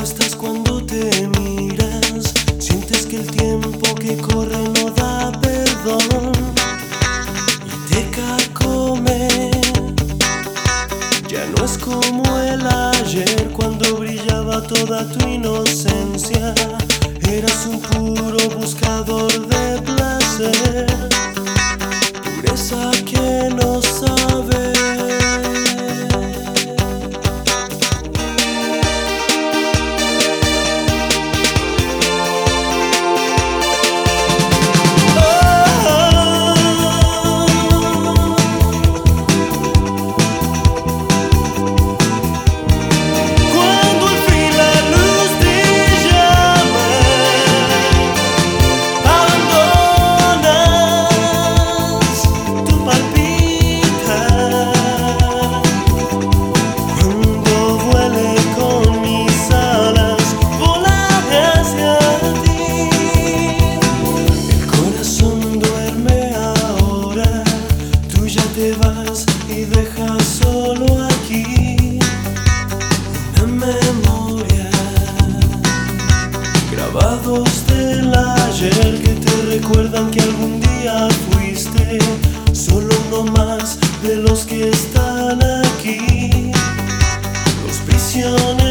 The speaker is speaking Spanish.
estás cuando te miras? Sientes que el tiempo que corre no da perdón y te carcome. Ya no es como el ayer, cuando brillaba toda tu inocencia. Eras un puro buscador de placer, pureza que no sabe. Te vas y dejas solo aquí una memoria, grabados del ayer que te recuerdan que algún día fuiste solo uno más de los que están aquí, los prisioneros.